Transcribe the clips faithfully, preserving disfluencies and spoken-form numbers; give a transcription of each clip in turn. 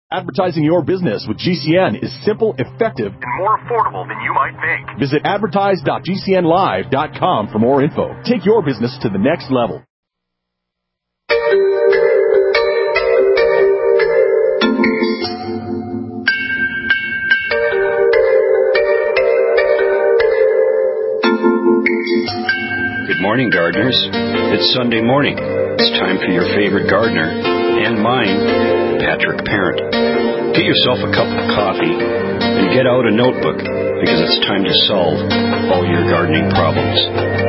Advertising your business with G C N is simple, effective, and more affordable than you might think. Visit advertise dot g c n live dot com for more info. Take your business to the next level. Good morning, gardeners. It's Sunday morning. It's time for your favorite gardener and mine, Patrick Parent. Get yourself a cup of coffee and get out a notebook because it's time to solve all your gardening problems.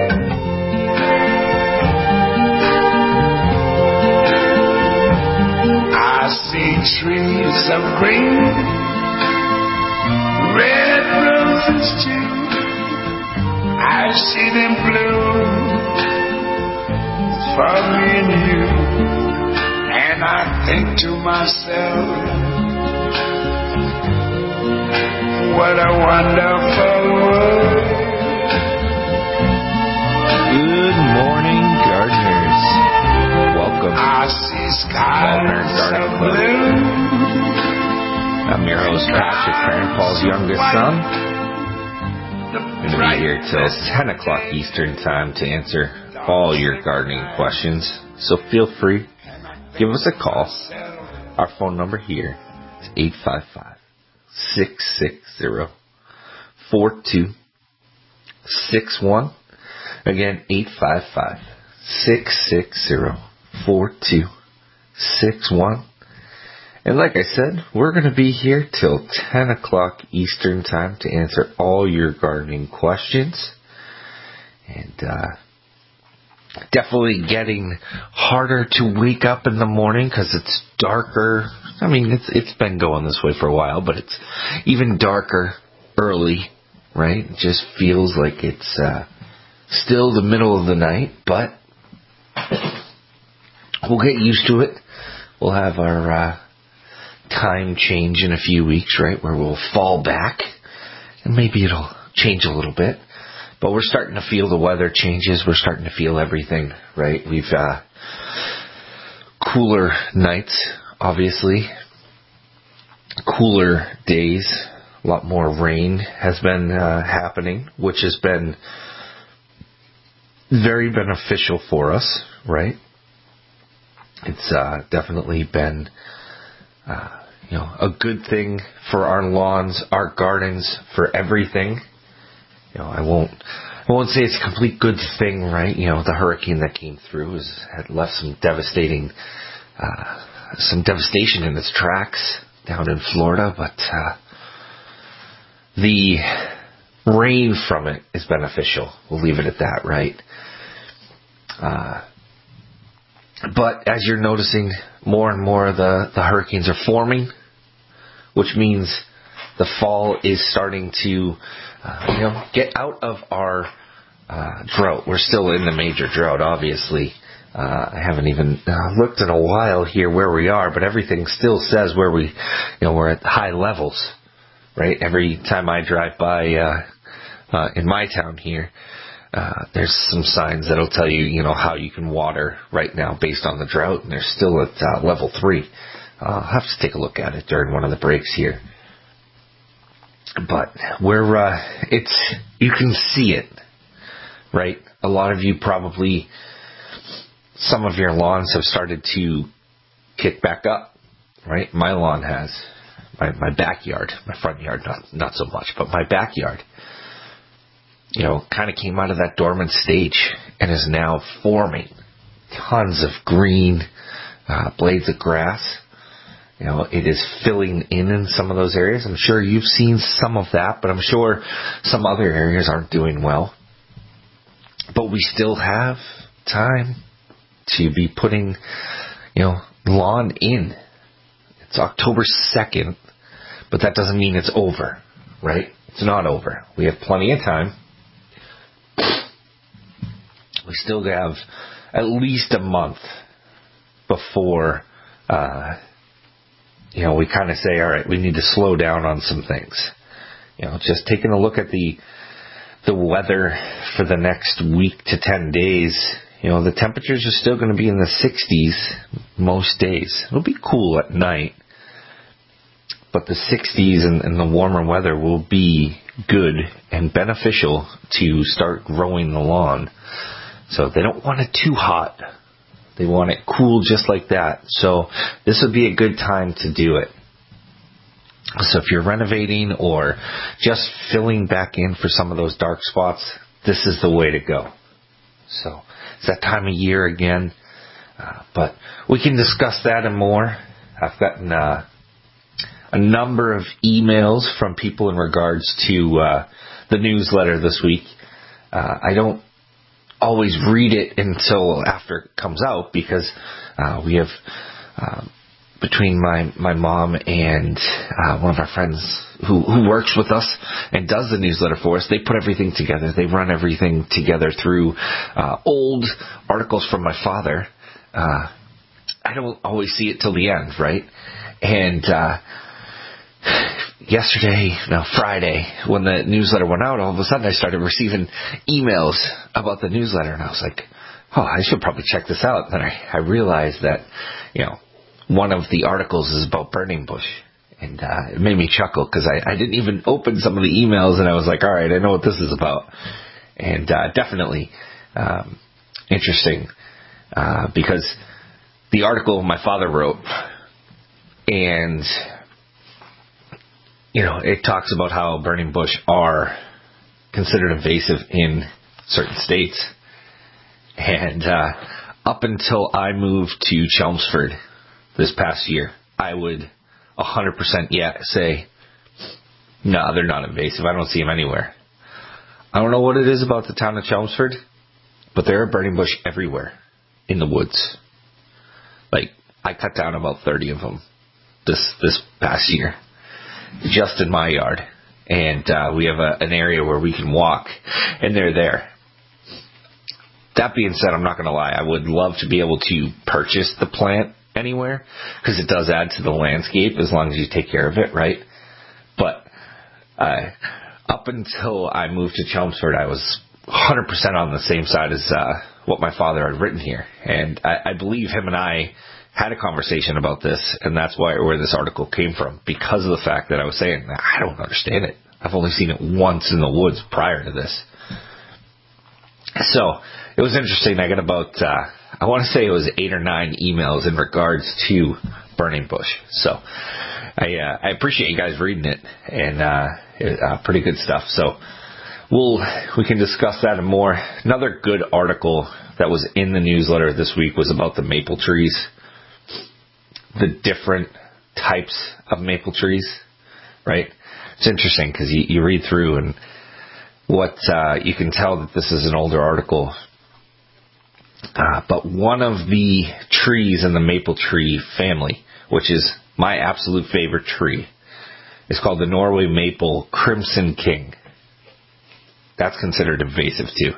I see trees of green, red roses too. I see them bloom for me and you, and I think to myself, what a wonderful world. Good morning, gardeners. Welcome I see skies of blue. I'm your host, Patrick Parent, Paul's youngest son. I'm going to be here till ten o'clock Eastern Time to answer all your gardening questions. So feel free, give us a call. Our phone number here is eight five five, six six zero, four two six one. Again, eight five five, six six zero, four two six one. And like I said, we're going to be here till ten o'clock Eastern Time to answer all your gardening questions. And uh, definitely getting harder to wake up in the morning because it's darker. I mean, it's it's been going this way for a while, but it's even darker early, right? It just feels like it's uh, still the middle of the night, but we'll get used to it. We'll have our uh, time change in a few weeks, right, where we'll fall back, and maybe it'll change a little bit. But we're starting to feel the weather changes. We're starting to feel everything, right? We've uh, cooler nights, obviously, cooler days. A lot more rain has been uh, happening, which has been very beneficial for us, right? It's uh, definitely been uh, you know, a good thing for our lawns, our gardens, for everything. You know, I won't, I won't say it's a complete good thing, right? You know, the hurricane that came through has had left some devastating, uh, some devastation in its tracks down in Florida, but uh, the rain from it is beneficial. We'll leave it at that, right? Uh, but as you're noticing, more and more the, the hurricanes are forming, which means the fall is starting to, uh, you know, get out of our uh, drought. We're still in the major drought, obviously. Uh, I haven't even uh, looked in a while here where we are, but everything still says where we, you know, we're at high levels, right? Every time I drive by uh, uh, in my town here, uh, there's some signs that'll tell you, you know, how you can water right now based on the drought, and they're still at uh, level three. I'll have to take a look at it during one of the breaks here. But we're, uh, it's, you can see it, right? A lot of you probably, some of your lawns have started to kick back up, right? My lawn has. My, my backyard, my front yard, not, not so much, but my backyard, you know, kind of came out of that dormant stage and is now forming tons of green uh, blades of grass. You know, it is filling in in some of those areas. I'm sure you've seen some of that, but I'm sure some other areas aren't doing well. But we still have time to be putting, you know, lawn in. It's October second, but that doesn't mean it's over, right? It's not over. We have plenty of time. We still have at least a month before, uh, you know, we kind of say, all right, we need to slow down on some things. You know, just taking a look at the the weather for the next week to ten days, you know, the temperatures are still going to be in the sixties most days. It'll be cool at night, but the sixties and, and the warmer weather will be good and beneficial to start growing the lawn. So they don't want it too hot. They want it cool just like that. So this would be a good time to do it. So if you're renovating or just filling back in for some of those dark spots, this is the way to go. So it's that time of year again. Uh, but we can discuss that and more. I've gotten uh, a number of emails from people in regards to uh, the newsletter this week. Uh, I don't always read it until after it comes out because uh, we have, uh, between my, my mom and uh, one of our friends who, who works with us and does the newsletter for us, they put everything together. They run everything together through uh, old articles from my father. Uh, I don't always see it till the end, right? And uh, yesterday, no, Friday, when the newsletter went out, all of a sudden I started receiving emails about the newsletter, and I was like, oh, I should probably check this out. And then I, I realized that, you know, one of the articles is about burning bush. And uh, it made me chuckle because I, I didn't even open some of the emails, and I was like, all right, I know what this is about. And uh, definitely um, interesting uh, because the article my father wrote, and you know, it talks about how burning bush are considered invasive in certain states. And uh, up until I moved to Chelmsford this past year, I would one hundred percent yeah say, no, they're not invasive. I don't see them anywhere. I don't know what it is about the town of Chelmsford, but there are burning bush everywhere in the woods. Like, I cut down about thirty of them this this past year, just in my yard. And uh, we have a, an area where we can walk, and they're there. That being said, I'm not going to lie. I would love to be able to purchase the plant anywhere, because it does add to the landscape as long as you take care of it, right? But uh, up until I moved to Chelmsford, I was one hundred percent on the same side as uh, what my father had written here. And I, I believe him and I had a conversation about this, and that's why where this article came from, because of the fact that I was saying, I don't understand it. I've only seen it once in the woods prior to this. So it was interesting. I got about, uh, I want to say it was eight or nine emails in regards to burning bush. So I, uh, I appreciate you guys reading it, and uh, it, uh, pretty good stuff. So we'll we can discuss that and more. Another good article that was in the newsletter this week was about the maple trees, the different types of maple trees, right? It's interesting because you, you read through and what uh, you can tell that this is an older article. Uh, but one of the trees in the maple tree family, which is my absolute favorite tree, is called the Norway Maple Crimson King. That's considered invasive too.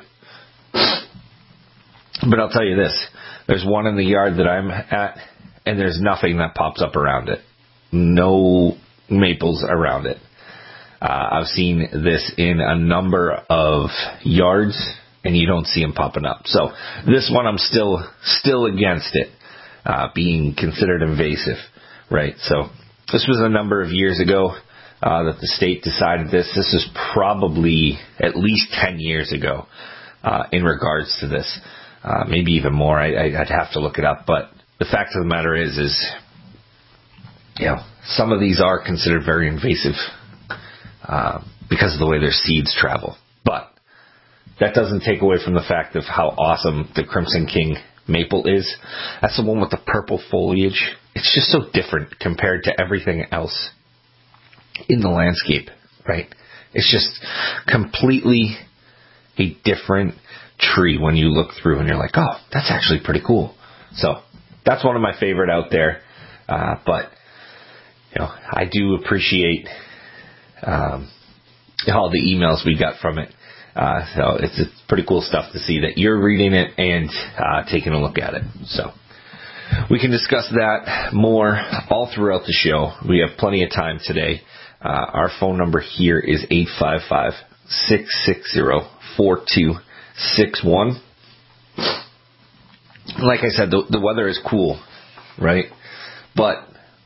But I'll tell you this, there's one in the yard that I'm at, and there's nothing that pops up around it. No maples around it. Uh, I've seen this in a number of yards, and you don't see them popping up. So this one, I'm still still against it uh, being considered invasive, right? So this was a number of years ago uh, that the state decided this. This is probably at least ten years ago uh, in regards to this. Uh, maybe even more. I, I'd have to look it up. But the fact of the matter is, is you know, some of these are considered very invasive uh, because of the way their seeds travel. But that doesn't take away from the fact of how awesome the Crimson King maple is. That's the one with the purple foliage. It's just so different compared to everything else in the landscape, right? It's just completely a different tree when you look through and you're like, oh, that's actually pretty cool. So that's one of my favorite out there. Uh, but, you know, I do appreciate um, all the emails we got from it. Uh, so it's, it's pretty cool stuff to see that you're reading it and uh, taking a look at it. So we can discuss that more all throughout the show. We have plenty of time today. Uh, our phone number here is eight five five, six six zero, four two six one. Like I said, the, the weather is cool, right? But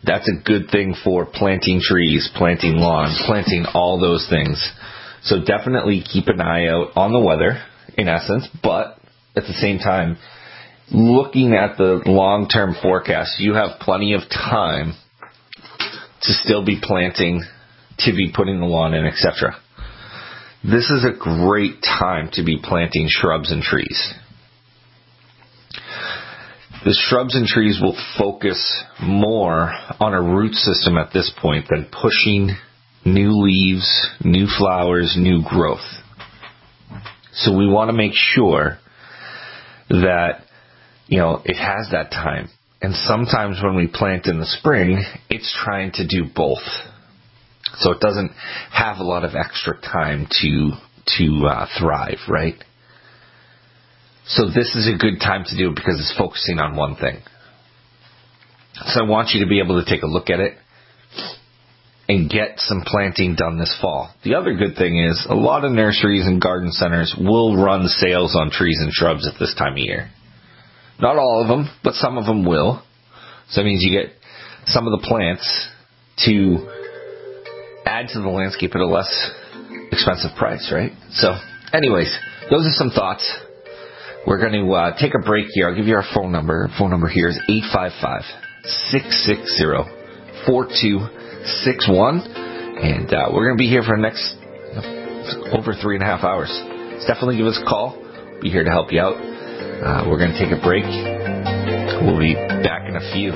That's a good thing for planting trees, planting lawn, planting all those things. So definitely keep an eye out on the weather, in essence, but at the same time, looking at the long-term forecast, you have plenty of time to still be planting, to be putting the lawn in, et cetera. This is a great time to be planting shrubs and trees. The shrubs and trees will focus more on a root system at this point than pushing new leaves, new flowers, new growth. So we want to make sure that, you know, it has that time. And sometimes when we plant in the spring, it's trying to do both. So it doesn't have a lot of extra time to to uh, thrive, right? So this is a good time to do it because it's focusing on one thing. So I want you to be able to take a look at it and get some planting done this fall. The other good thing is a lot of nurseries and garden centers will run sales on trees and shrubs at this time of year. Not all of them, but some of them will. So that means you get some of the plants to add to the landscape at a less expensive price, right? So anyways, those are some thoughts. We're going to uh, take a break here. I'll give you our phone number. Our phone number here is eight five five, six six zero, four two six one. And uh, we're going to be here for the next you know, over three and a half hours. So definitely give us a call. We'll be here to help you out. Uh, we're going to take a break. We'll be back in a few.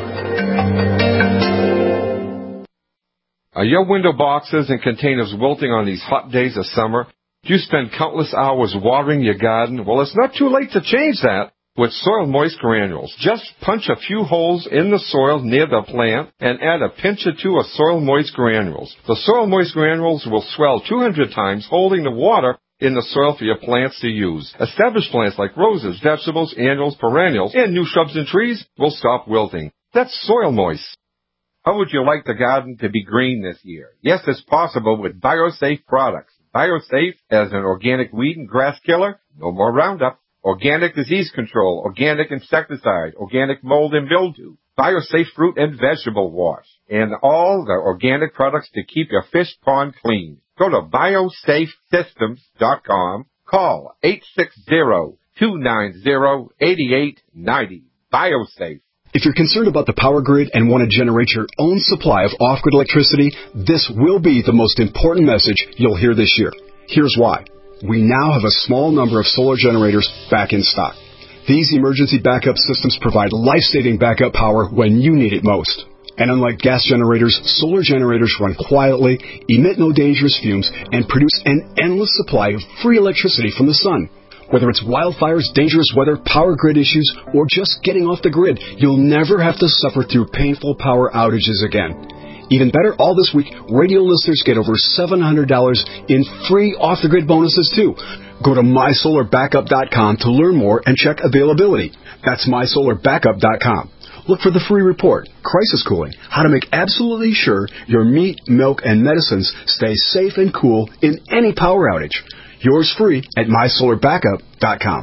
Are your window boxes and containers wilting on these hot days of summer? Do you spend countless hours watering your garden? Well, it's not too late to change that with Soil Moist Granules. Just punch a few holes in the soil near the plant and add a pinch or two of Soil Moist Granules. The Soil Moist Granules will swell two hundred times, holding the water in the soil for your plants to use. Established plants like roses, vegetables, annuals, perennials, and new shrubs and trees will stop wilting. That's Soil Moist. How would you like the garden to be green this year? Yes, it's possible with BioSafe products. BioSafe as an organic weed and grass killer, no more Roundup. Organic disease control, organic insecticide, organic mold and mildew. BioSafe fruit and vegetable wash, and all the organic products to keep your fish pond clean. Go to biosafe systems dot com. Call eight six zero, two nine zero, eight eight nine zero. BioSafe. If you're concerned about the power grid and want to generate your own supply of off-grid electricity, this will be the most important message you'll hear this year. Here's why. We now have a small number of solar generators back in stock. These emergency backup systems provide life-saving backup power when you need it most. And unlike gas generators, solar generators run quietly, emit no dangerous fumes, and produce an endless supply of free electricity from the sun. Whether it's wildfires, dangerous weather, power grid issues, or just getting off the grid, you'll never have to suffer through painful power outages again. Even better, all this week, radio listeners get over seven hundred dollars in free off-the-grid bonuses, too. Go to my solar backup dot com to learn more and check availability. That's my solar backup dot com. Look for the free report, Crisis Cooling, how to make absolutely sure your meat, milk, and medicines stay safe and cool in any power outage. Yours free at my solar backup dot com.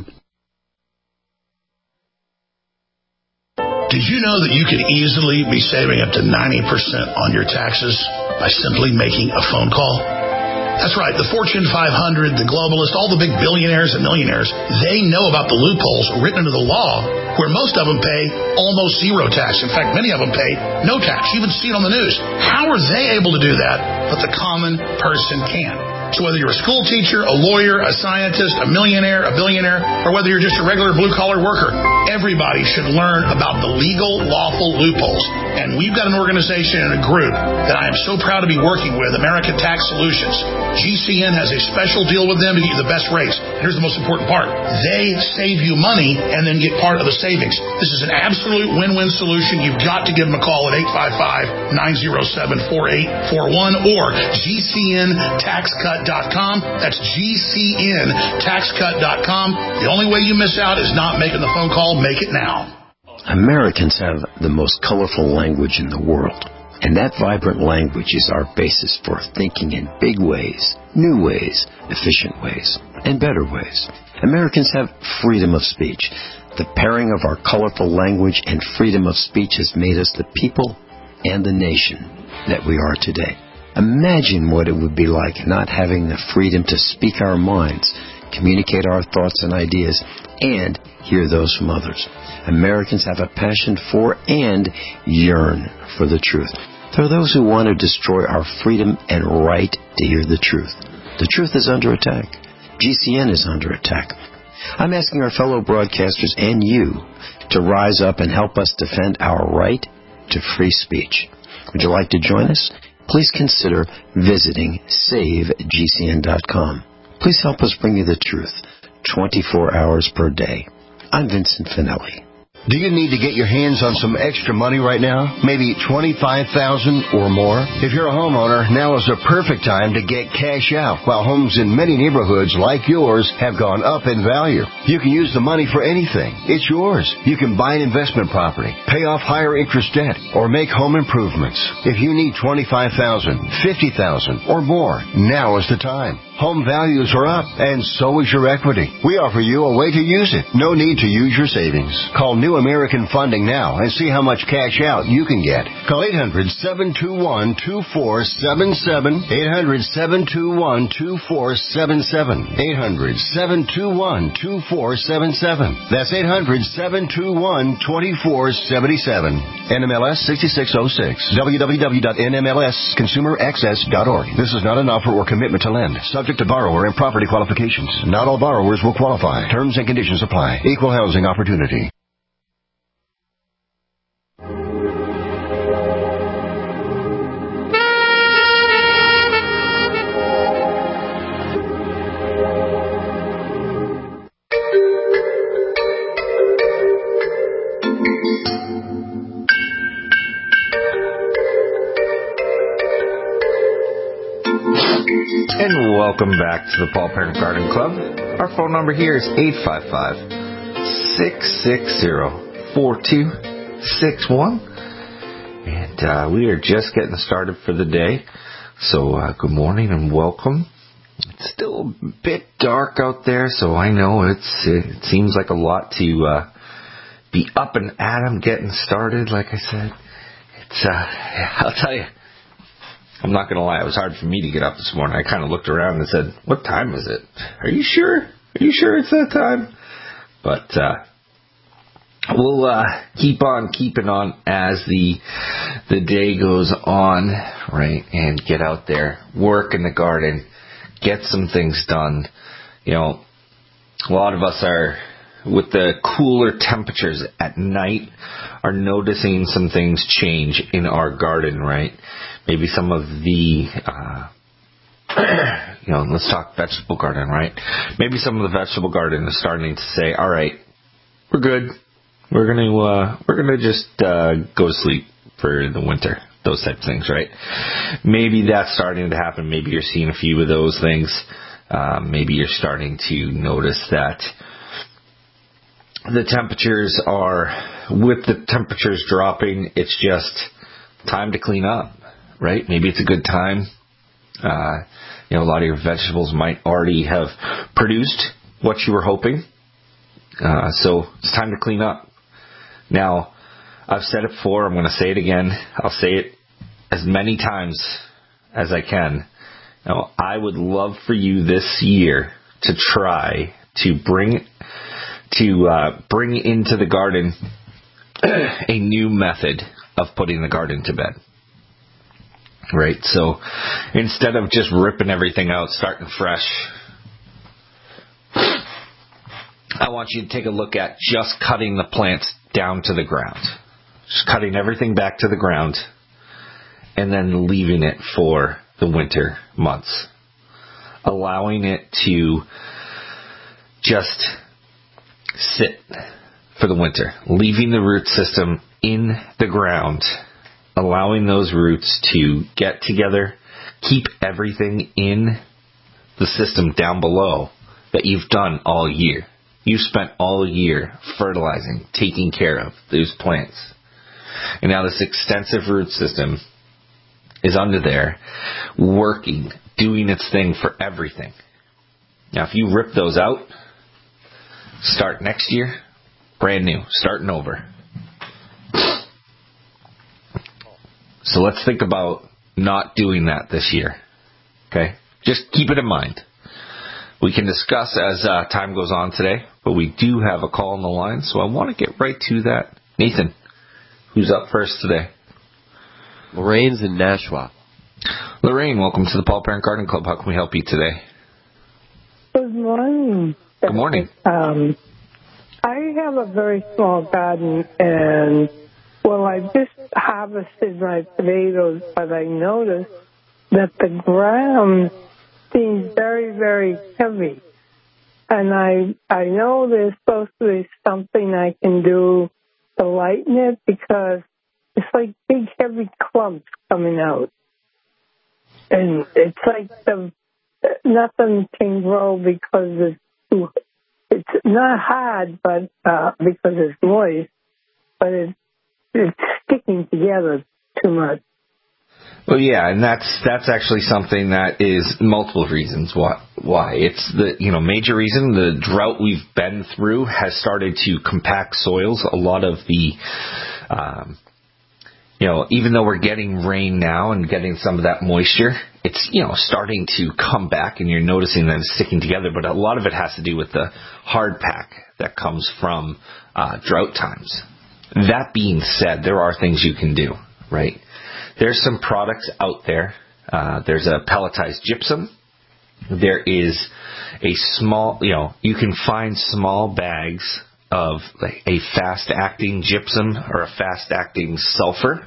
Did you know that you could easily be saving up to ninety percent on your taxes by simply making a phone call? That's right. The Fortune five hundred, the globalists, all the big billionaires and millionaires, they know about the loopholes written into the law where most of them pay almost zero tax. In fact, many of them pay no tax. You even see it on the news. How are they able to do that, but the common person can? So whether you're a school teacher, a lawyer, a scientist, a millionaire, a billionaire, or whether you're just a regular blue-collar worker, everybody should learn about the legal, lawful loopholes. And we've got an organization and a group that I am so proud to be working with, American Tax Solutions. G C N has a special deal with them to get you the best rates. Here's the most important part. They save you money and then get part of the savings. This is an absolute win-win solution. You've got to give them a call at eight five five, nine zero seven, four eight four one or G C N tax cut dot com. That's G C N tax cut dot com. The only way you miss out is not making the phone call. Make it now. Americans have the most colorful language in the world, and that vibrant language is our basis for thinking in big ways, new ways, efficient ways, and better ways. Americans have freedom of speech. The pairing of our colorful language and freedom of speech has made us the people and the nation that we are today. Imagine what it would be like not having the freedom to speak our minds, communicate our thoughts and ideas, and hear those from others. Americans have a passion for and yearn for the truth. There are those who want to destroy our freedom and right to hear the truth. The truth is under attack. G C N is under attack. I'm asking our fellow broadcasters and you to rise up and help us defend our right to free speech. Would you like to join us? Please consider visiting save G C N dot com. Please help us bring you the truth twenty-four hours per day. I'm Vincent Finelli. Do you need to get your hands on some extra money right now? Maybe twenty-five thousand dollars or more? If you're a homeowner, now is the perfect time to get cash out, while homes in many neighborhoods like yours have gone up in value. You can use the money for anything. It's yours. You can buy an investment property, pay off higher interest debt, or make home improvements. If you need twenty-five thousand dollars, fifty thousand dollars, or more, now is the time. Home values are up, and so is your equity. We offer you a way to use it. No need to use your savings. Call New American Funding now and see how much cash out you can get. Call eight hundred, seven two one, two four seven seven, eight hundred, seven two one, two four seven seven, eight hundred, seven two one, two four seven seven. That's eight hundred, seven two one, two four seven seven. N M L S sixty-six oh six. w w w dot n m l s consumer access dot org. This is not an offer or commitment to lend. Subject to borrower and property qualifications. Not all borrowers will qualify. Terms and conditions apply. Equal housing opportunity. And welcome back to the Paul Parent Garden Club. Our phone number here is eight five five, six six zero, four two six one. And uh, we are just getting started for the day. So uh, good morning and welcome. It's still a bit dark out there, so I know it's it seems like a lot to uh, be up and at 'em getting started. Like I said, it's uh, I'll tell you, I'm not going to lie, it was hard for me to get up this morning. I kind of looked around and said, what time is it? Are you sure? Are you sure it's that time? But uh, we'll uh, keep on keeping on as the the day goes on, right? And get out there, work in the garden, get some things done. You know, a lot of us are, with the cooler temperatures at night, are noticing some things change in our garden, right? Maybe some of the, uh, you know, let's talk vegetable garden, right? Maybe some of the vegetable garden is starting to say, all right, we're good. We're going to, uh, we're going to just, uh, go to sleep for the winter. Those type of things, right? Maybe that's starting to happen. Maybe you're seeing a few of those things. Um, maybe you're starting to notice that the temperatures are, with the temperatures dropping, it's just time to clean up, right? Maybe it's a good time. Uh, you know, a lot of your vegetables might already have produced what you were hoping. Uh, so it's time to clean up. Now, I've said it before. I'm going to say it again. I'll say it as many times as I can. Now, I would love for you this year to try to bring to uh, bring into the garden a new method of putting the garden to bed. Right? So instead of just ripping everything out, starting fresh, I want you to take a look at just cutting the plants down to the ground. Just cutting everything back to the ground and then leaving it for the winter months. Allowing it to just sit for the winter. Leaving the root system in the ground. Allowing those roots to get together. Keep everything in the system down below that you've done all year. You've spent all year fertilizing, taking care of those plants. And now this extensive root system is under there, working, doing its thing for everything. Now, if you rip those out, start next year, brand new, starting over. So let's think about not doing that this year. Okay? Just keep it in mind. We can discuss as uh, time goes on today, but we do have a call on the line, so I want to get right to that. Nathan, who's up first today? Lorraine's in Nashua. Lorraine, welcome to the Paul Parent Garden Club. How can we help you today? Good morning. Good morning. Um, I have a very small garden, and, well, I just harvested my potatoes, but I noticed that the ground seems very, very heavy. And I I know there's supposed to be something I can do to lighten it, because it's like big, heavy clumps coming out. And it's like the nothing can grow because it's too, it's not hard, but uh, because it's moist, but it, it's sticking together too much. Well, yeah, and that's that's actually something that is multiple reasons why. Why it's the you know major reason the drought we've been through has started to compact soils. A lot of the um, you know even though we're getting rain now and getting some of that moisture, it's you know starting to come back, and you're noticing that it's sticking together. But a lot of it has to do with the hard pack that comes from uh, drought times. That being said, there are things you can do, right? There's some products out there. Uh, there's a pelletized gypsum. There is a small, you know, you can find small bags of like a fast-acting gypsum or a fast-acting sulfur.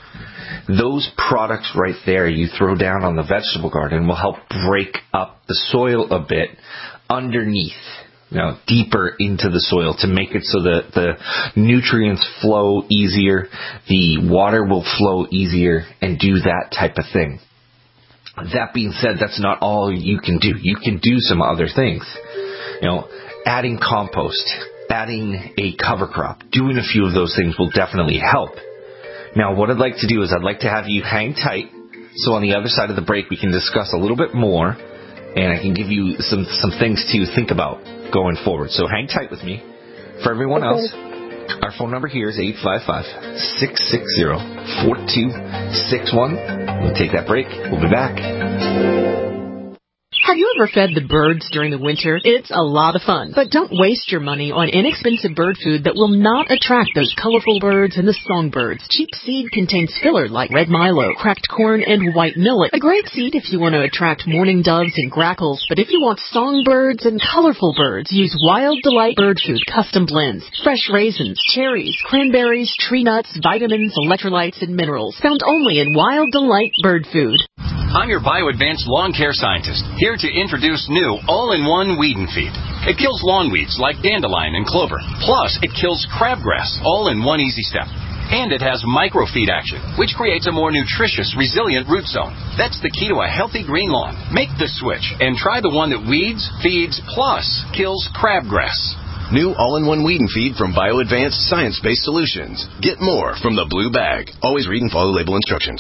Those products right there you throw down on the vegetable garden will help break up the soil a bit underneath. You know, deeper into the soil to make it so that the nutrients flow easier, the water will flow easier, and do that type of thing. That being said, that's not all you can do. You can do some other things. You know, adding compost, adding a cover crop, doing a few of those things will definitely help. Now, what I'd like to do is I'd like to have you hang tight, so on the other side of the break we can discuss a little bit more, and I can give you some, some things to think about going forward. So hang tight with me. For everyone Okay. else, our phone number here is eight five five, six six zero, four two six one. We'll take that break. We'll be back. Have you ever fed the birds during the winter? It's a lot of fun. But don't waste your money on inexpensive bird food that will not attract those colorful birds and the songbirds. Cheap seed contains filler like red milo, cracked corn, and white millet. A great seed if you want to attract mourning doves and grackles. But if you want songbirds and colorful birds, use Wild Delight Bird Food Custom Blends. Fresh raisins, cherries, cranberries, tree nuts, vitamins, electrolytes, and minerals. Found only in Wild Delight Bird Food. I'm your BioAdvanced lawn care scientist, here to introduce new all-in-one weed and feed. It kills lawn weeds like dandelion and clover. Plus, it kills crabgrass, all in one easy step. And it has microfeed action, which creates a more nutritious, resilient root zone. That's the key to a healthy green lawn. Make the switch and try the one that weeds, feeds, plus kills crabgrass. New all-in-one weed and feed from BioAdvanced science-based solutions. Get more from the blue bag. Always read and follow label instructions.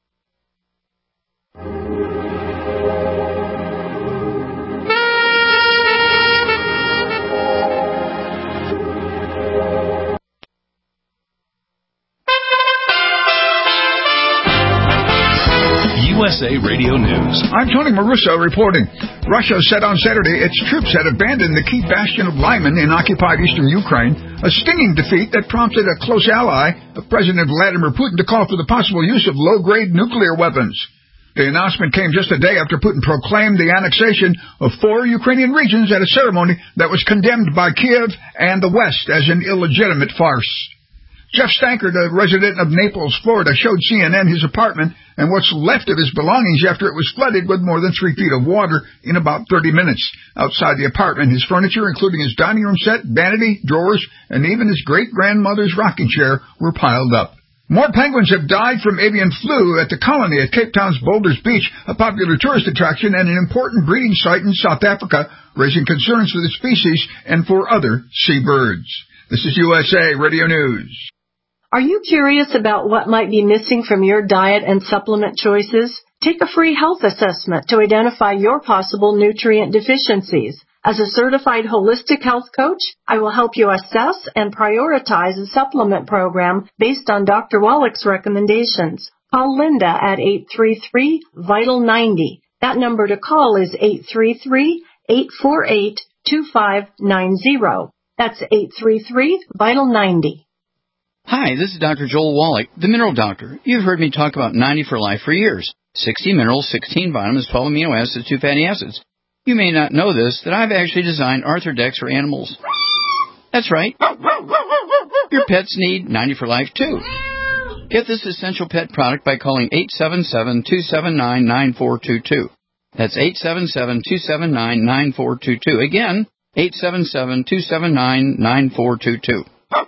U S A Radio News. I'm Tony Marusso reporting. Russia said on Saturday its troops had abandoned the key bastion of Lyman in occupied eastern Ukraine, a stinging defeat that prompted a close ally of President Vladimir Putin to call for the possible use of low-grade nuclear weapons. The announcement came just a day after Putin proclaimed the annexation of four Ukrainian regions at a ceremony that was condemned by Kiev and the West as an illegitimate farce. Jeff Stanker, the resident of Naples, Florida, showed C N N his apartment and what's left of his belongings after it was flooded with more than three feet of water in about thirty minutes. Outside the apartment, his furniture, including his dining room set, vanity, drawers, and even his great-grandmother's rocking chair, were piled up. More penguins have died from avian flu at the colony at Cape Town's Boulders Beach, a popular tourist attraction and an important breeding site in South Africa, raising concerns for the species and for other seabirds. This is U S A Radio News. Are you curious about what might be missing from your diet and supplement choices? Take a free health assessment to identify your possible nutrient deficiencies. As a certified holistic health coach, I will help you assess and prioritize a supplement program based on Doctor Wallach's recommendations. Call Linda at eight three three, VITAL ninety. That number to call is eight three three, eight four eight, two five nine zero. That's eight three three, VITAL ninety. Hi, this is Doctor Joel Wallach, the Mineral Doctor. You've heard me talk about ninety for Life for years. sixty minerals, sixteen vitamins, twelve amino acids, two fatty acids. You may not know this, that I've actually designed Arthrodex for animals. That's right. Your pets need ninety for Life, too. Get this essential pet product by calling eight seven seven, two seven nine, nine four two two. That's eight seven seven, two seven nine, nine four two two. Again, eight seven seven, two seven nine, nine four two two.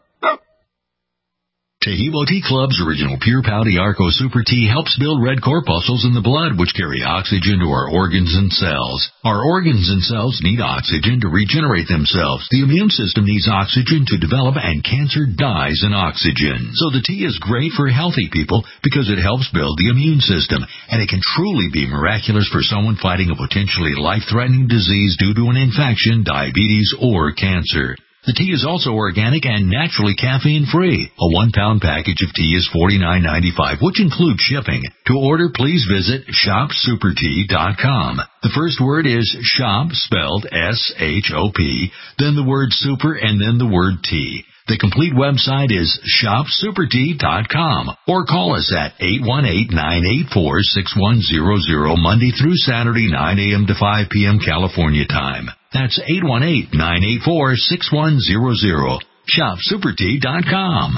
Tehebo Tea Club's original Pure Pouty Arco Super Tea helps build red corpuscles in the blood, which carry oxygen to our organs and cells. Our organs and cells need oxygen to regenerate themselves. The immune system needs oxygen to develop, and cancer dies in oxygen. So the tea is great for healthy people because it helps build the immune system, and it can truly be miraculous for someone fighting a potentially life-threatening disease due to an infection, diabetes, or cancer. The tea is also organic and naturally caffeine-free. A one-pound package of tea is forty-nine ninety-five, which includes shipping. To order, please visit shop super tea dot com. The first word is shop, spelled S H O P, then the word super, and then the word tea. The complete website is shop super tea dot com, or call us at eight one eight, nine eight four, six one zero zero Monday through Saturday, nine a.m. to five p.m. California time. That's eight one eight, nine eight four, six one zero zero. shop super tea dot com.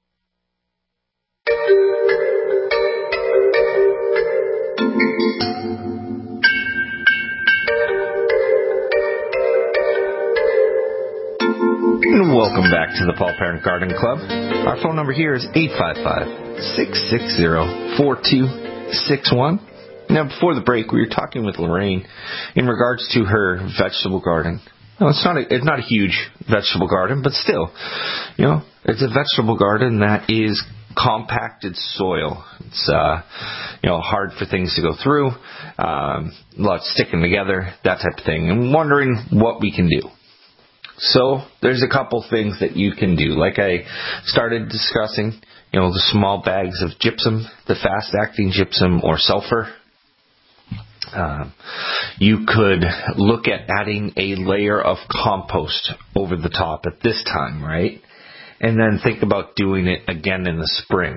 Welcome back to the Paul Parent Garden Club. Our phone number here is eight five five, six six zero, four two six one. Now, before the break, we were talking with Lorraine in regards to her vegetable garden. Now, it's not a, it's not a huge vegetable garden, but still, you know, it's a vegetable garden that is compacted soil. It's, uh, you know, hard for things to go through, um, a lot sticking together, that type of thing. I'm wondering what we can do. So there's a couple things that you can do. Like I started discussing, you know, the small bags of gypsum, the fast-acting gypsum or sulfur. Um, you could look at adding a layer of compost over the top at this time, right? And then think about doing it again in the spring.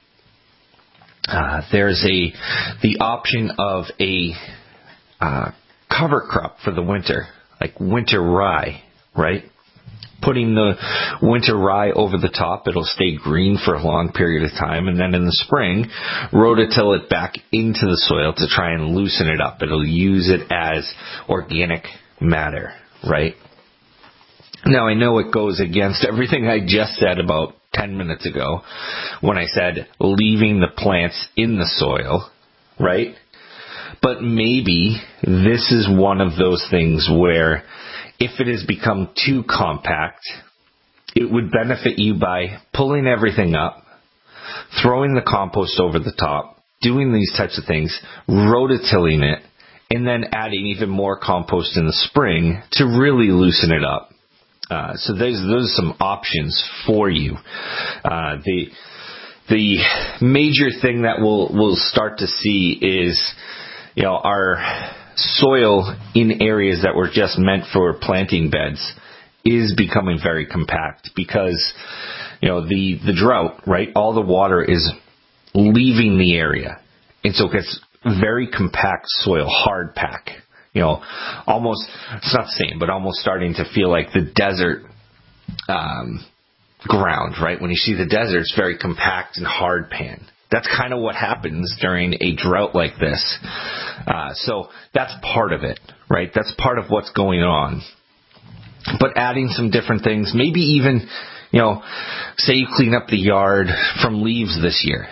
Uh, there's a the option of a uh, cover crop for the winter, like winter rye, right? Putting the winter rye over the top, it'll stay green for a long period of time, and then in the spring, rototill it back into the soil to try and loosen it up. It'll use it as organic matter, right? Now, I know it goes against everything I just said about ten minutes ago when I said leaving the plants in the soil, right? But maybe this is one of those things where if it has become too compact, it would benefit you by pulling everything up, throwing the compost over the top, doing these types of things, rototilling it, and then adding even more compost in the spring to really loosen it up. Uh, so there's those are some options for you. Uh, the the major thing that we'll we'll start to see is, you know, our soil in areas that were just meant for planting beds is becoming very compact because, you know, the, the drought, right? All the water is leaving the area. And so it gets very compact soil, hard pack, you know, almost, it's not the same, but almost starting to feel like the desert um, ground, right? When you see the desert, it's very compact and hard pan. That's kind of what happens during a drought like this. Uh, so that's part of it, right? That's part of what's going on. But adding some different things, maybe even, you know, say you clean up the yard from leaves this year.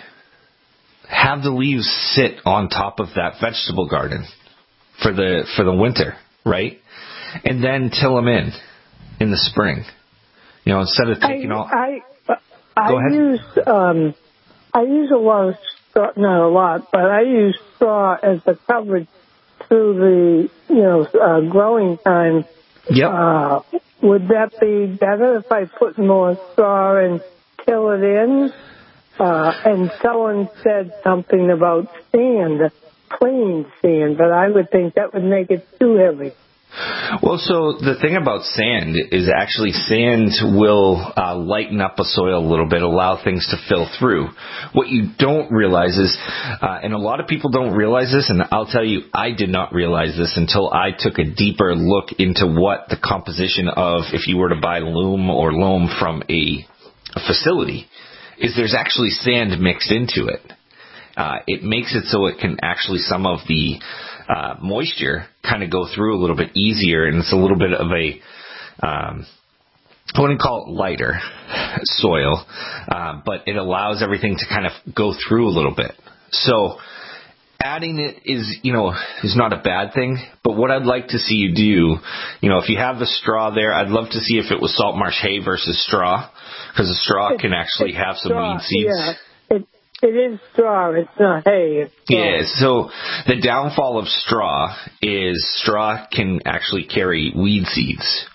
Have the leaves sit on top of that vegetable garden for the for the winter, right? And then till them in in the spring. You know, instead of taking I, all. I, I Go ahead. use um, I use a lot of straw, not a lot, but I use straw as the coverage through the you know uh, growing time. Yep. Uh, would that be better if I put more straw and till it in? Uh, and someone said something about sand, clean sand, but I would think that would make it too heavy. Well, so the thing about sand is actually sand will uh, lighten up a soil a little bit, allow things to fill through. What you don't realize is, uh, and a lot of people don't realize this, and I'll tell you, I did not realize this until I took a deeper look into what the composition of, if you were to buy loam or loam from a, a facility, is there's actually sand mixed into it. Uh, it makes it so it can actually, some of the uh, moisture kind of go through a little bit easier, and it's a little bit of a, um, I wouldn't call it lighter soil, uh, but it allows everything to kind of go through a little bit. So adding it is, you know, is not a bad thing, but what I'd like to see you do, you know, if you have the straw there, I'd love to see if it was salt marsh hay versus straw, because the straw It's, can actually have some straw, weed seeds. Yeah. It, it is straw. It's not hay. It's straw. Yeah, so the downfall of straw is straw can actually carry weed seeds.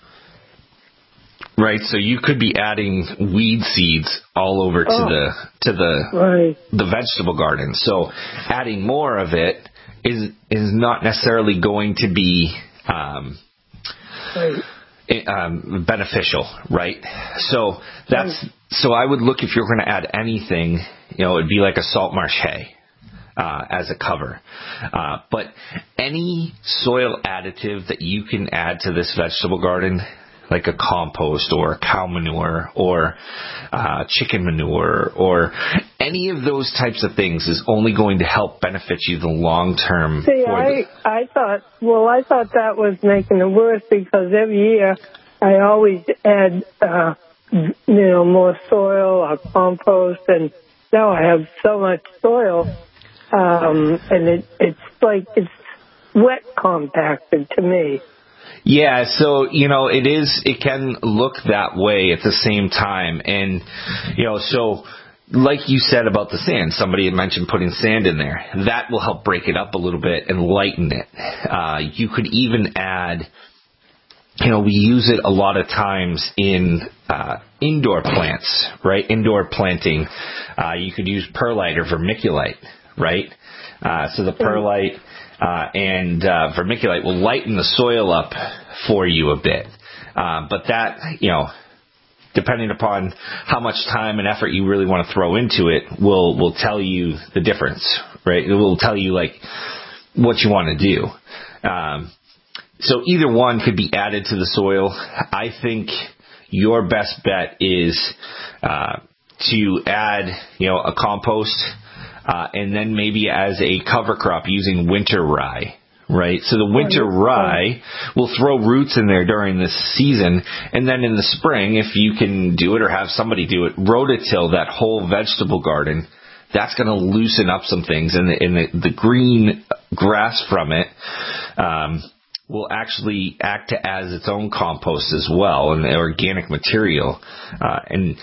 Right, so you could be adding weed seeds all over to oh, the to the right. the vegetable garden. So adding more of it is is not necessarily going to be um, right. um, beneficial, right? So that's right. So I would look, if you're going to add anything, you know, it'd be like a salt marsh hay uh, as a cover. Uh, but any soil additive that you can add to this vegetable garden, like a compost or cow manure or uh, chicken manure or any of those types of things, is only going to help benefit you the long term. See, for I, the- I thought, well, I thought that was making it worse, because every year I always add, uh, you know, more soil or compost, and now I have so much soil, um, and it, it's like it's wet compacted to me. Yeah, so, you know, it is, it can look that way at the same time. And, you know, so like you said about the sand, somebody had mentioned putting sand in there. That will help break it up a little bit and lighten it. Uh, you could even add, you know, we use it a lot of times in uh, indoor plants, right? Indoor planting. Uh, you could use perlite or vermiculite, right? Uh, so the perlite uh, and uh, vermiculite will lighten the soil up for you a bit. Uh, but that, you know, depending upon how much time and effort you really want to throw into it, will will tell you the difference, right? It will tell you, like, what you want to do. Um, so either one could be added to the soil. I think your best bet is uh, to add, you know, a compost, uh, and then maybe as a cover crop using winter rye. Right, so the winter rye will throw roots in there during this season, and then in the spring, if you can do it or have somebody do it, rototill that whole vegetable garden. That's going to loosen up some things, and the, and the, the green grass from it um, will actually act as its own compost as well, and the organic material. Uh, and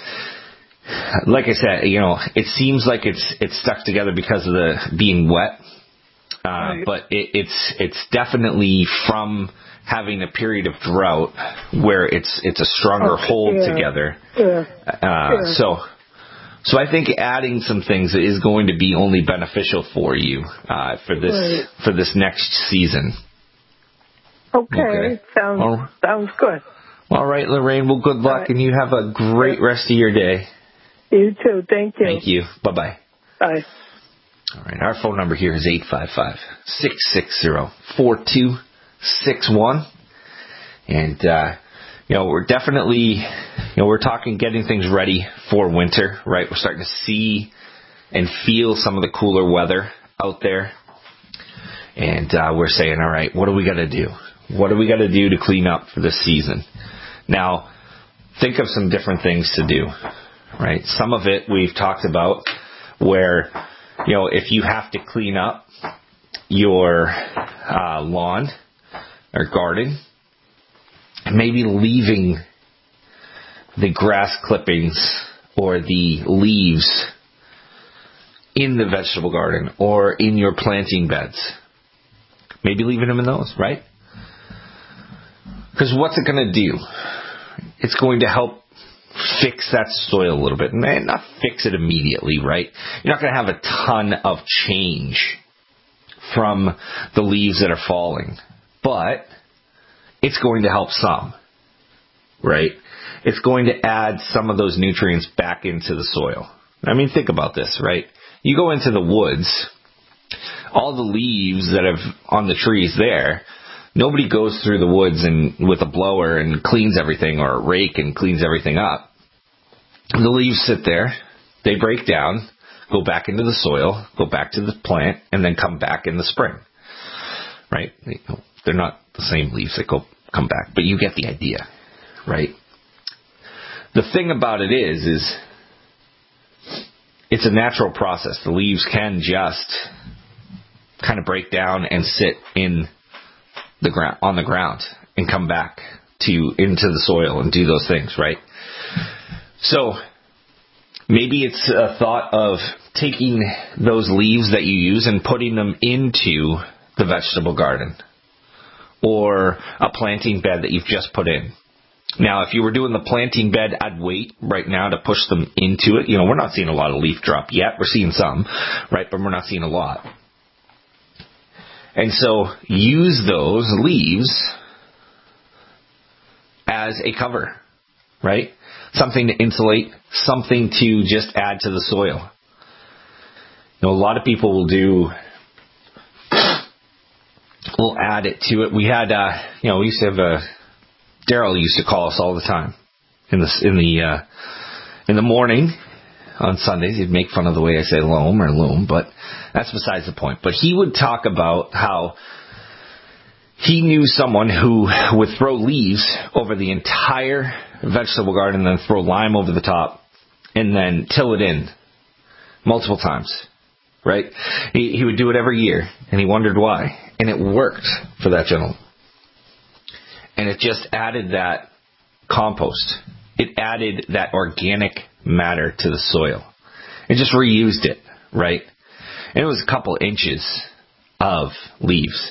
like I said, you know, it seems like it's it's stuck together because of the being wet. Uh, right. But it, it's it's definitely from having a period of drought where it's it's a stronger okay, hold yeah. together. Yeah. Uh, yeah. So so I think adding some things is going to be only beneficial for you uh, for this right. for this next season. Okay, okay. sounds All, sounds good. All right, Lorraine. Well, good luck, right. and you have a great rest of your day. You too. Thank you. Thank you. Bye bye. Bye. All right, our phone number here is eight five five, six six zero, four two six one. And, uh, you know, we're definitely, you know, we're talking getting things ready for winter, right? We're starting to see and feel some of the cooler weather out there. And uh, we're saying, all right, what do we got to do? What do we got to do to clean up for this season? Now, think of some different things to do, right? Some of it we've talked about where, you know, if you have to clean up your uh, lawn or garden, maybe leaving the grass clippings or the leaves in the vegetable garden or in your planting beds. Maybe leaving them in those, right? Because what's it going to do? It's going to help fix that soil a little bit. And not fix it immediately, right? You're not going to have a ton of change from the leaves that are falling. But it's going to help some, right? It's going to add some of those nutrients back into the soil. I mean, think about this, right? You go into the woods, all the leaves that have on the trees there, nobody goes through the woods and with a blower and cleans everything, or a rake and cleans everything up. The leaves sit there, they break down, go back into the soil, go back to the plant, and then come back in the spring, right? They're not the same leaves that go come back, but you get the idea, right? The thing about it is, is it's a natural process. The leaves can just kind of break down and sit in the ground, on the ground, and come back to into the soil and do those things, right? So maybe it's a thought of taking those leaves that you use and putting them into the vegetable garden, or a planting bed that you've just put in. Now, if you were doing the planting bed, I'd wait right now to push them into it. You know, we're not seeing a lot of leaf drop yet. We're seeing some, right? But we're not seeing a lot. And so use those leaves as a cover, right? Something to insulate, something to just add to the soil. You know, a lot of people will do, will add it to it. We had, uh, you know, we used to have a, Daryl used to call us all the time in the in the uh, in the morning on Sundays. He'd make fun of the way I say loam or loom, but that's besides the point. But he would talk about how he knew someone who would throw leaves over the entire vegetable garden, and then throw lime over the top, and then till it in multiple times. Right? He, he would do it every year, and he wondered why, and it worked for that gentleman. And it just added that compost. It added that organic matter to the soil. It just reused it, right? And it was a couple inches of leaves.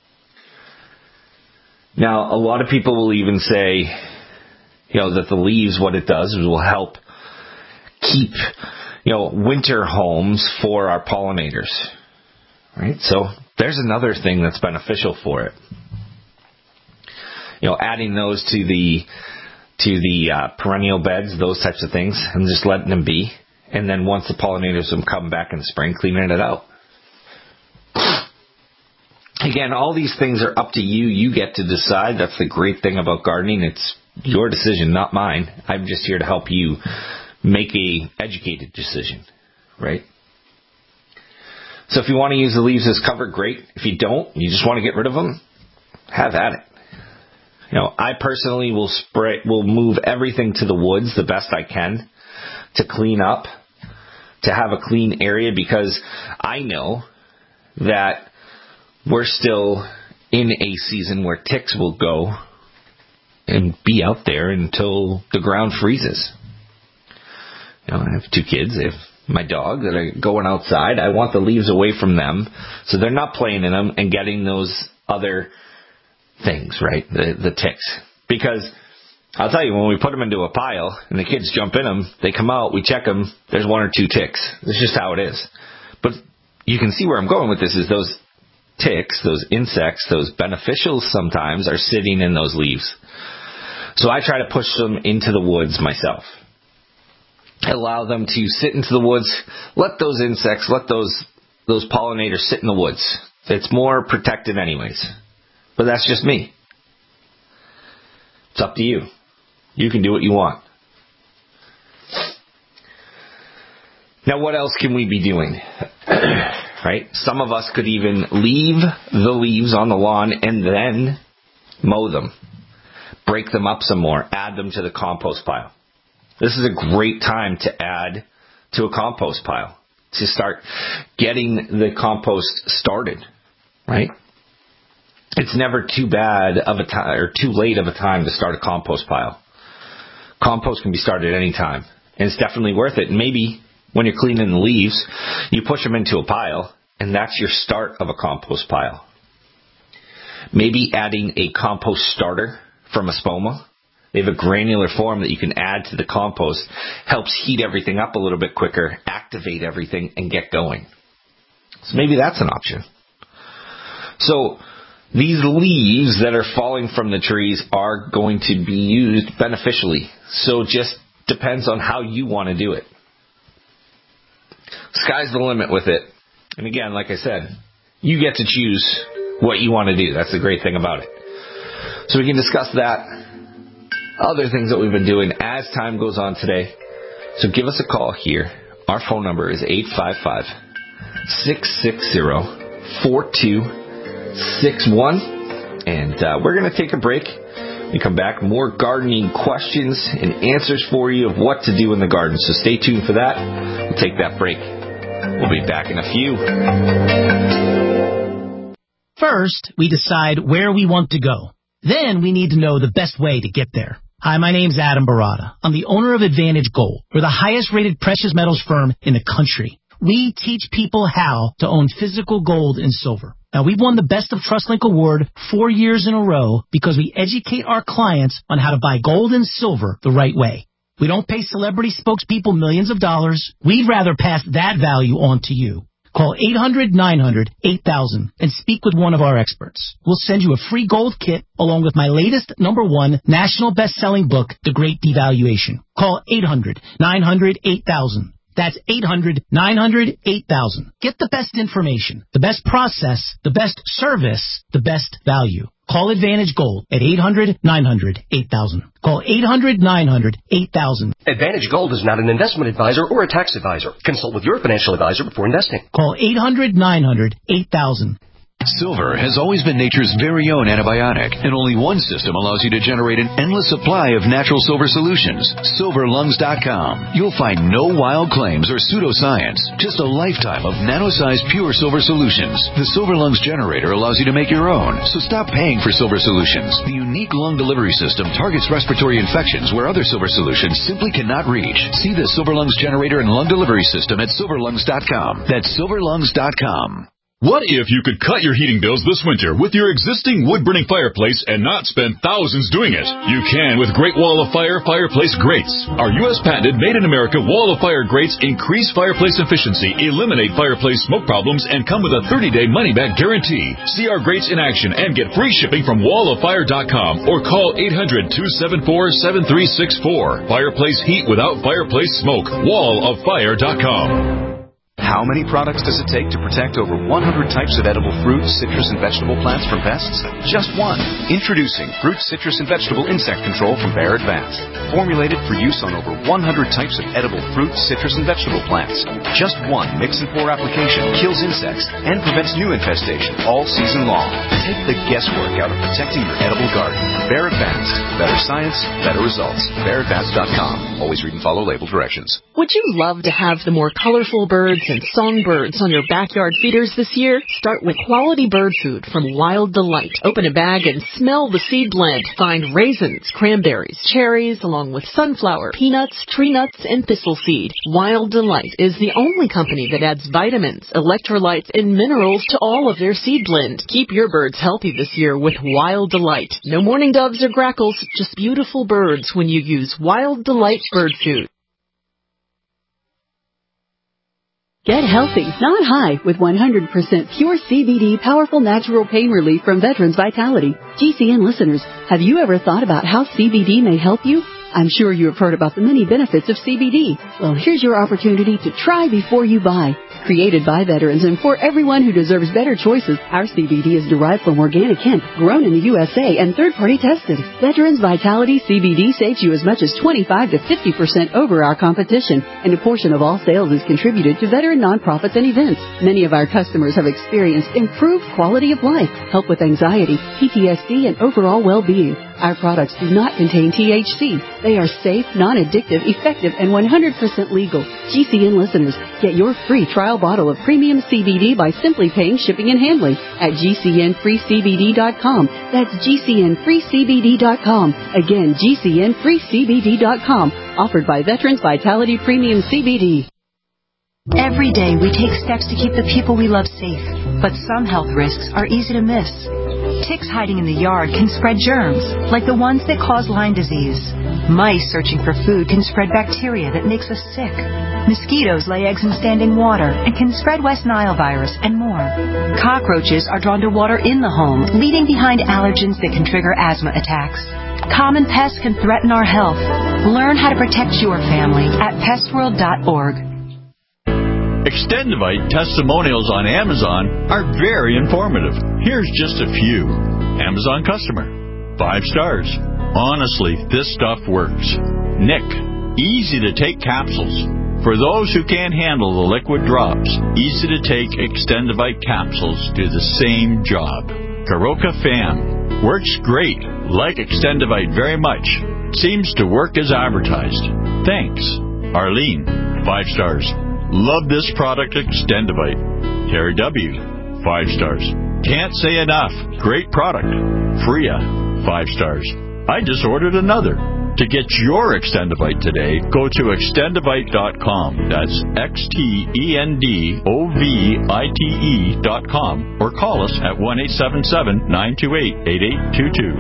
Now, a lot of people will even say, you know, that the leaves, what it does is will help keep, you know, winter homes for our pollinators, right? So there's another thing that's beneficial for it. You know, adding those to the to the uh, perennial beds, those types of things, and just letting them be. And then once the pollinators have come back in the spring, cleaning it out. Again, all these things are up to you. You get to decide. That's the great thing about gardening. It's your decision, not mine. I'm just here to help you make a educated decision, right? So if you want to use the leaves as cover, great. If you don't, you just want to get rid of them, have at it. You know, I personally will spray, will move everything to the woods the best I can to clean up, to have a clean area, because I know that we're still in a season where ticks will go and be out there until the ground freezes. You know, I have two kids. I have my dog that are going outside. I want the leaves away from them so they're not playing in them and getting those other things, right? The, the ticks. Because I'll tell you, when we put them into a pile and the kids jump in them, they come out, we check them, there's one or two ticks. It's just how it is. But you can see where I'm going with this is those ticks, those insects, those beneficials sometimes are sitting in those leaves. So I try to push them into the woods myself. Allow them to sit into the woods. Let those insects, let those those pollinators sit in the woods. It's more protected anyways. But that's just me. It's up to you. You can do what you want. Now, what else can we be doing? Right? Some of us could even leave the leaves on the lawn and then mow them. Break them up some more. Add them to the compost pile. This is a great time to add to a compost pile. To start getting the compost started. Right? It's never too bad of a time or too late of a time to start a compost pile. Compost can be started any time, and it's definitely worth it. And maybe when you're cleaning the leaves, you push them into a pile, and that's your start of a compost pile. Maybe adding a compost starter from Espoma They have a granular form that you can add to the compost. Helps heat everything up a little bit quicker, activate everything, and get going. So maybe that's an option. So these leaves that are falling from the trees are going to be used beneficially. So it just depends on how you want to do it. Sky's the limit with it. And again, like I said, you get to choose what you want to do. That's the great thing about it. So we can discuss that, other things that we've been doing as time goes on today. So give us a call here. Our phone number is eight five five, six six zero, four two six one. And uh, we're going to take a break. We come back, more gardening questions and answers for you of what to do in the garden. So stay tuned for that. We'll take that break. We'll be back in a few. First, we decide where we want to go. Then we need to know the best way to get there. Hi, my name's Adam Barada. I'm the owner of Advantage Gold. We're the highest rated precious metals firm in the country. We teach people how to own physical gold and silver. Now, we've won the Best of TrustLink Award four years in a row because we educate our clients on how to buy gold and silver the right way. We don't pay celebrity spokespeople millions of dollars. We'd rather pass that value on to you. Call eight hundred, nine hundred, eight thousand and speak with one of our experts. We'll send you a free gold kit along with my latest number one national best-selling book, The Great Devaluation. Call eight hundred, nine hundred, eight thousand. That's eight hundred, nine hundred, eight thousand. Get the best information, the best process, the best service, the best value. Call Advantage Gold at eight hundred, nine hundred, eight thousand. Call eight hundred, nine hundred, eight thousand. Advantage Gold is not an investment advisor or a tax advisor. Consult with your financial advisor before investing. Call eight hundred, nine hundred, eight thousand. Silver has always been nature's very own antibiotic, and only one system allows you to generate an endless supply of natural silver solutions. silver lungs dot com. You'll find no wild claims or pseudoscience, just a lifetime of nano-sized pure silver solutions. The Silver Lungs generator allows you to make your own, so stop paying for silver solutions. The unique lung delivery system targets respiratory infections where other silver solutions simply cannot reach. See the Silver Lungs generator and lung delivery system at silver lungs dot com. That's silver lungs dot com. What if you could cut your heating bills this winter with your existing wood-burning fireplace and not spend thousands doing it? You can with Great Wall of Fire fireplace grates. Our U S patented made-in-America Wall of Fire grates increase fireplace efficiency, eliminate fireplace smoke problems, and come with a thirty-day money-back guarantee. See our grates in action and get free shipping from wall of fire dot com or call eight hundred, two seven four, seven three six four. Fireplace heat without fireplace smoke. wall of fire dot com. How many products does it take to protect over one hundred types of edible fruits, citrus, and vegetable plants from pests? Just one. Introducing Fruit, Citrus, and Vegetable Insect Control from Bayer Advanced. Formulated for use on over one hundred types of edible fruits, citrus, and vegetable plants. Just one mix and pour application kills insects and prevents new infestation all season long. Take the guesswork out of protecting your edible garden. Bayer Advanced. Better science, better results. Bayer Advanced dot com. Always read and follow label directions. Would you love to have the more colorful birds and songbirds on your backyard feeders this year? Start with quality bird food from Wild Delight. Open a bag and smell the seed blend. Find raisins, cranberries, cherries, along with sunflower, peanuts, tree nuts, and thistle seed. Wild Delight is the only company that adds vitamins, electrolytes, and minerals to all of their seed blend. Keep your birds healthy this year with Wild Delight. No mourning doves or grackles, just beautiful birds when you use Wild Delight bird food. Get healthy, not high, with one hundred percent pure C B D powerful natural pain relief from Veterans Vitality. G C N listeners, have you ever thought about how C B D may help you? I'm sure you have heard about the many benefits of C B D. Well, here's your opportunity to try before you buy. Created by veterans and for everyone who deserves better choices, our C B D is derived from organic hemp, grown in the U S A, and third-party tested. Veterans Vitality C B D saves you as much as twenty-five to fifty percent over our competition, and a portion of all sales is contributed to veteran nonprofits and events. Many of our customers have experienced improved quality of life, help with anxiety, P T S D, and overall well-being. Our products do not contain T H C. They are safe, non-addictive, effective, and one hundred percent legal. G C N listeners, get your free trial bottle of premium C B D by simply paying shipping and handling at G C N free C B D dot com. That's G C N free C B D dot com. Again, G C N free C B D dot com. Offered by Veterans Vitality Premium C B D. Every day we take steps to keep the people we love safe, but some health risks are easy to miss. ticks hiding in the yard can spread germs, like the ones that cause Lyme disease. Mice searching for food can spread bacteria that makes us sick. Mosquitoes lay eggs in standing water and can spread West Nile virus and more. Cockroaches are drawn to water in the home, leaving behind allergens that can trigger asthma attacks. Common pests can threaten our health. Learn how to protect your family at pest world dot org. Extendivite testimonials on Amazon are very informative. Here's just a few. Amazon customer. Five stars. Honestly, this stuff works. Nick. Easy to take capsules. For those who can't handle the liquid drops, easy to take Extendivite capsules do the same job. Karoka fan. Works great. Like Extendivite very much. Seems to work as advertised. Thanks. Arlene. Five stars. Love this product, Extendivite. Terry W. Five stars. Can't say enough. Great product. Freya. Five stars. I just ordered another. To get your Extendivite today, go to extendivite dot com. That's X T E N D O V I T E dot com. Or call us at one eight seven seven, nine two eight, eight eight two two.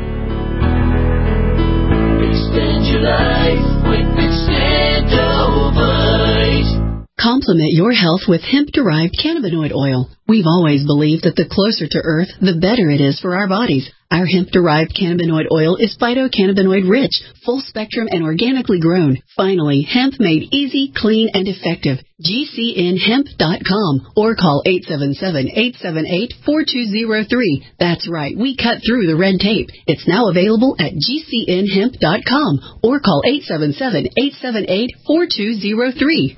Extend your life with Extendivite. Complement your health with hemp-derived cannabinoid oil. We've always believed that the closer to Earth, the better it is for our bodies. Our hemp-derived cannabinoid oil is phytocannabinoid rich, full spectrum, and organically grown. Finally, hemp made easy, clean, and effective. G C N hemp dot com or call eight seven seven, eight seven eight, four two zero three. That's right, we cut through the red tape. It's now available at G C N hemp dot com or call eight seven seven, eight seven eight, four two zero three.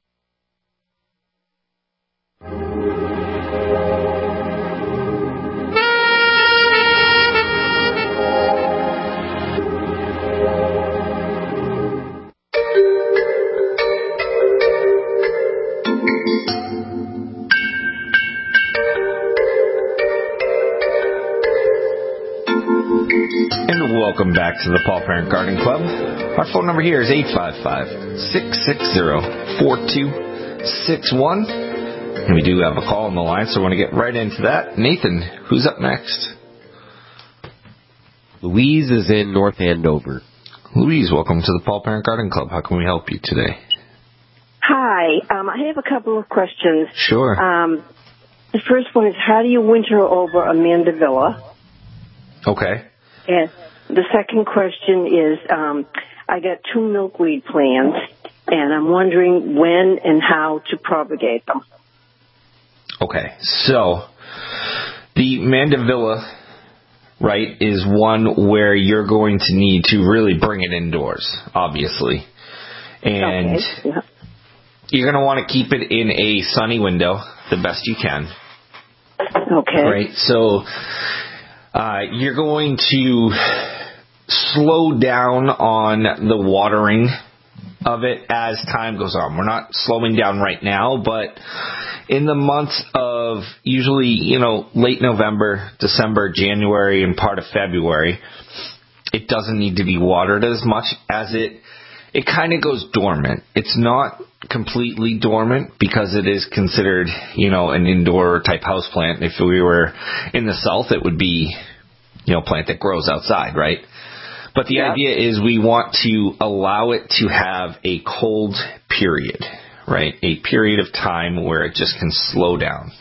Welcome back to the Paul Parent Gardening Club. Our phone number here is eight five five, six six zero, four two six one. And we do have a call on the line, so I want to get right into that. Nathan, who's up next? Louise is in North Andover. Louise, welcome to the Paul Parent Gardening Club. How can we help you today? Hi. Um, I have a couple of questions. Sure. Um, the first one is, how do you winter over a mandevilla? Okay. And the second question is, um, I got two milkweed plants, and I'm wondering when and how to propagate them. Okay, so the mandevilla, right, is one where you're going to need to really bring it indoors, obviously. And okay. Yeah. You're going to want to keep it in a sunny window the best you can. Okay. Right, so uh, you're going to slow down on the watering of it as time goes on. We're not slowing down right now, but in the months of usually, you know, late November, December, January, and part of February, it doesn't need to be watered as much as it, it kind of goes dormant. It's not completely dormant because it is considered, you know, an indoor type house plant. If we were in the South, it would be, you know, a plant that grows outside, right? But the yeah. idea is we want to allow it to have a cold period, right? A period of time where it just can slow down.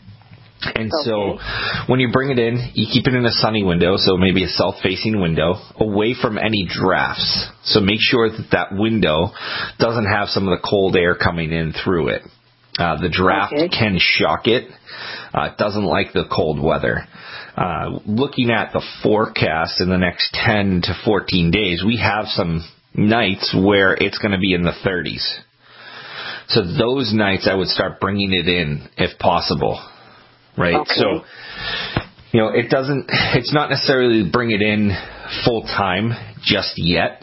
And okay. so when you bring it in, you keep it in a sunny window, so maybe a south-facing window, away from any drafts. So make sure that that window doesn't have some of the cold air coming in through it. Uh, the draft okay. can shock it. Uh, it doesn't like the cold weather. Uh, looking at the forecast in the next ten to fourteen days, we have some nights where it's going to be in the thirties. So those nights I would start bringing it in if possible, right? Okay. So, you know, it doesn't, it's not necessarily bring it in full time just yet.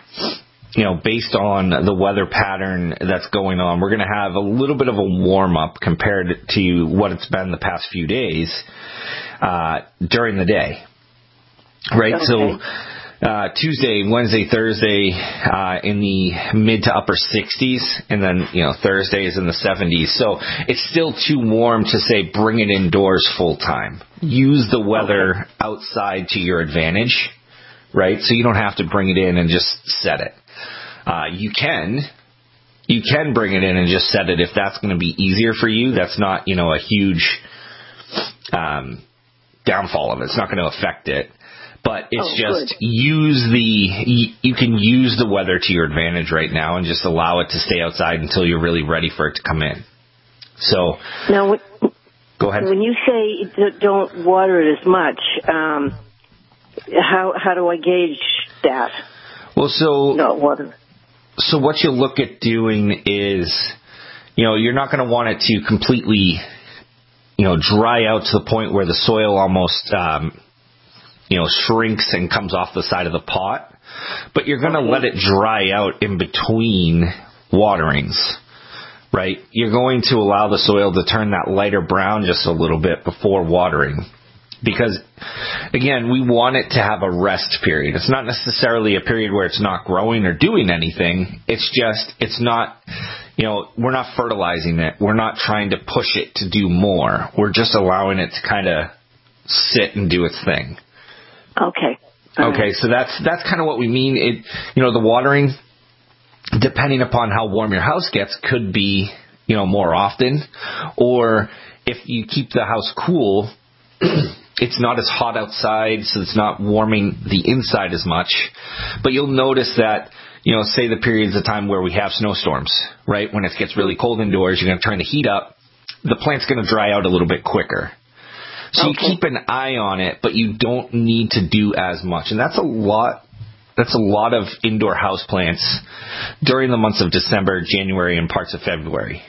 You know, based on the weather pattern that's going on, we're going to have a little bit of a warm up compared to what it's been the past few days. Uh, during the day, right? Okay. So Uh, Tuesday, Wednesday, Thursday uh, in the mid to upper sixties, and then, you know, Thursday is in the seventies. So it's still too warm to say bring it indoors full time. Use the weather okay. outside to your advantage, right? So you don't have to bring it in and just set it. Uh, you can. You can bring it in and just set it if that's going to be easier for you. That's not, you know, a huge um, downfall of it. It's not going to affect it. But it's oh, just good. use the, you can use the weather to your advantage right now and just allow it to stay outside until you're really ready for it to come in. So, now, what, go ahead. When you say don't water it as much, um, how how do I gauge that? Well, so, not water. So what you look at doing is, you know, you're not going to want it to completely, you know, dry out to the point where the soil almost, um, you know, shrinks and comes off the side of the pot, but you're going to okay. let it dry out in between waterings, right? You're going to allow the soil to turn that lighter brown just a little bit before watering. Because, again, we want it to have a rest period. It's not necessarily a period where it's not growing or doing anything. It's just, it's not, you know, we're not fertilizing it. We're not trying to push it to do more. We're just allowing it to kind of sit and do its thing. Okay. All okay, right. So that's that's kind of what we mean. It, you know, the watering, depending upon how warm your house gets, could be, you know, more often. Or if you keep the house cool, it's not as hot outside, so it's not warming the inside as much. But you'll notice that, you know, say the periods of time where we have snowstorms, right? When it gets really cold indoors, you're going to turn the heat up. The plant's going to dry out a little bit quicker. So okay. you keep an eye on it, but you don't need to do as much. And that's a lot, that's a lot of indoor house plants during the months of December, January, and parts of February.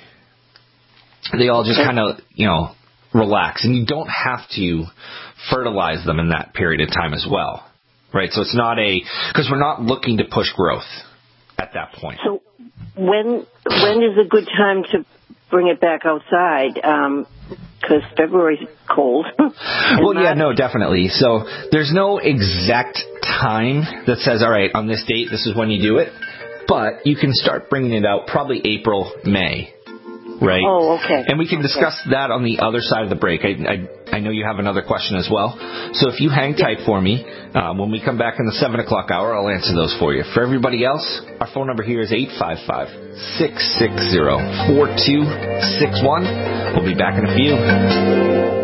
They all just kind of, you know, relax. And you don't have to fertilize them in that period of time as well, right? So it's not a, because we're not looking to push growth at that point. So when when is a good time to bring it back outside? Um Because February's cold. Well, yeah, no, definitely. So there's no exact time that says, all right, on this date, this is when you do it. But you can start bringing it out probably April, May, right? Oh, okay. And we can discuss okay. that on the other side of the break. I, I, I know you have another question as well. So if you hang tight for me, uh, when we come back in the seven o'clock hour, I'll answer those for you. For everybody else, our phone number here is eight five five, six six zero, four two six one. We'll be back in a few.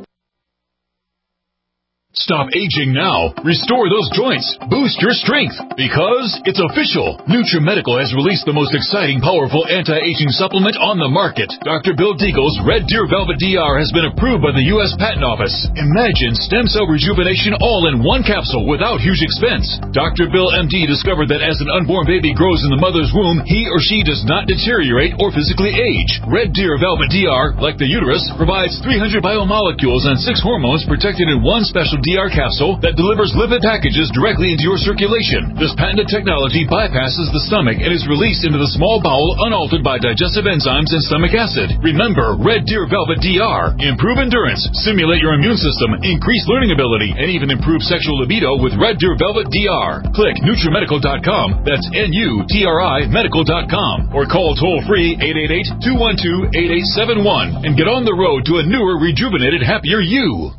Stop aging now. Restore those joints. Boost your strength. Because it's official. NutriMedical has released the most exciting, powerful anti-aging supplement on the market. Doctor Bill Deagle's Red Deer Velvet D R has been approved by the U S Patent Office. Imagine stem cell rejuvenation all in one capsule without huge expense. Doctor Bill M D discovered that as an unborn baby grows in the mother's womb, he or she does not deteriorate or physically age. Red Deer Velvet D R, like the uterus, provides three hundred biomolecules and six hormones protected in one special D R capsule that delivers lipid packages directly into your circulation. This patented technology bypasses the stomach and is released into the small bowel unaltered by digestive enzymes and stomach acid. Remember, Red Deer Velvet D R. Improve endurance, stimulate your immune system, increase learning ability, and even improve sexual libido with Red Deer Velvet D R. Click NutriMedical dot com. That's N U T R I Medical dot com. Or call toll-free eight eight eight, two one two, eight eight seven one and get on the road to a newer, rejuvenated, happier you.